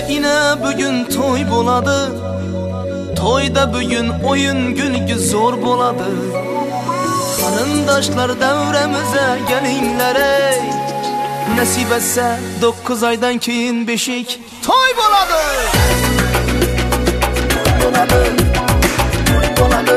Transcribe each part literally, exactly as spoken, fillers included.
yine bugün toy boladı. Toyda bugün oyun gülgü zor boladı. Qarindoshlar davramize gelinler ey. Nasip etse dokuz aydan keyin beşik toy boladı. Boladı, boladı.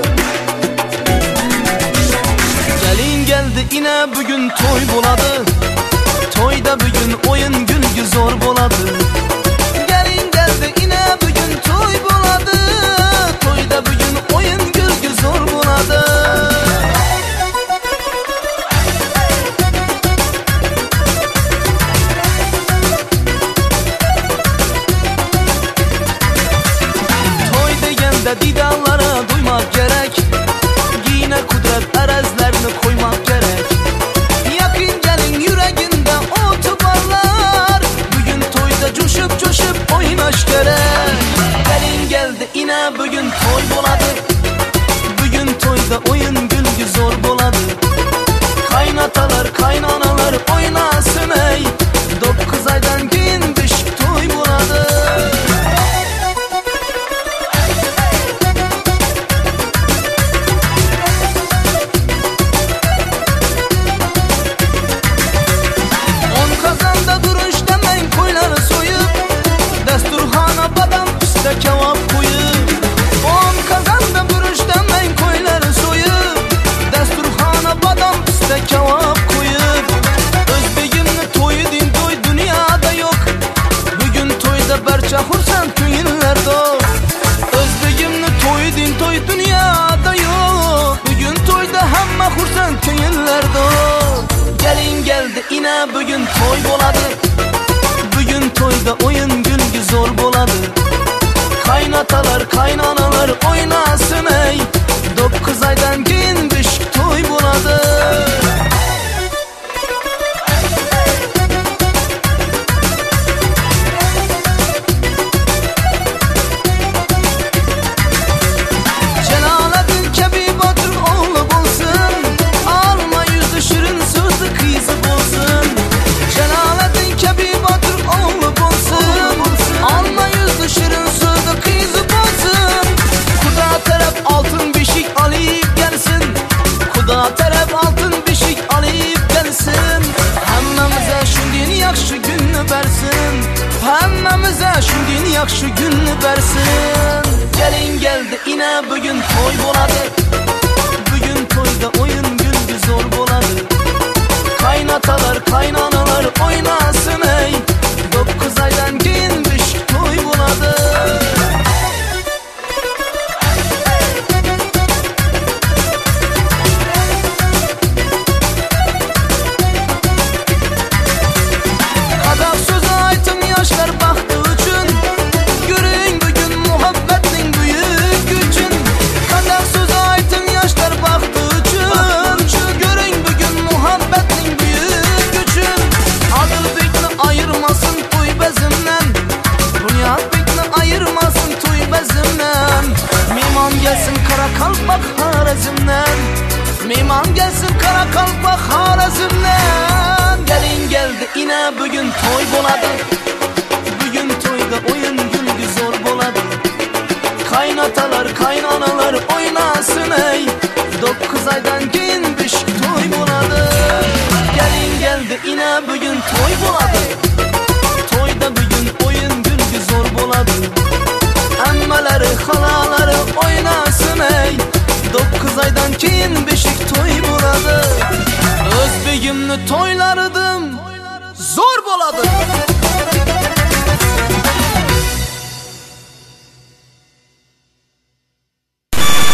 Gelin geldi yine bugün toy boladı. Toyda bugün oyun gülgü zor boladı. Gelin geldi yine bugün toy boladı. Toyda bugün oyun gülgü zor boladı. Toy degende didanlara duymak gerek. Yine kudret erezlerini koymak gerek. Yakın gelin yüreğinde o tubarlar. Bugün toyda coşup coşup oynaş gerek. Gelin geldi yine bugün toy boladı. Bugün toyda oyun gülgü zor boladı. Kaynatalar kaynanalar oynasın ey. Dokuz aydan keyin beşik toy boladı. Kebap koyup on kazanda bürüşten ben koyları soyup desturxana badam piste kebap koyup Özbegimni toyu din toy dünyada yok. Bugün toyda barcha xursand ko'ngillar dog. Özbegimni toyu din toy dünyada yok. Bugün toyda hamma xursand ko'ngillar dog. Gelin geldi yine bugün toy boladı. Bugün toyda oyun gülgü zor boladı. Kaynatalar kaynanalar oynasın ey. Dokuz aydan keyin beşik toy boladı. Celalettin kebi Batur oğlu bulsun. Alma yüzlü şirin sözlü kızı bulsun. Celalettin kebi Batur oğlu bulsun. Alma yüzlü şirin sözlü kızı bulsun. Kuda taraf altın beşik alıp gelsin. Kuda taraf altın beşik alıp gelsin. Hammamize şundin yaxşı günni bersin. Hammamize şundin yaxşı günni bersin. Gelin geldi yine bugün toy boladı. Bugün toyda oyun gülgü zor boladı. Kaynatalar kaynanalar oynasın ey. Dokuz aydan keyin beşik toy boladı. Kadar söz aytım yaşlar baktı üçün. Görün bugün muhabbetinin büyük gücün. Kadar söz aytım yaşlar baktı üçün. Görün bugün muhabbetinin büyük gücün. Adılbekni ayırmasın toy bezimden. Bunyadbekni ayırmasın toy bezimden. Mehman gelsin kara kalpak Harazimden. Mehman gelsin kara kalpak Harazimden. Gelin geldi yine bugün toy boladı. Bugün toyda oyun gülgü zor boladı. Kaynatalar kaynanalar oynasın ey. Dokuz aydan keyin beşik toy boladı. Gelin geldi yine bugün toy boladı. Toyda bugün oyun gülgü zor boladı. Emmeleri halaları oynasın ey. Dokuz aydan keyin beşik toy boladı. Özbegimni toylarıdım zor boladı.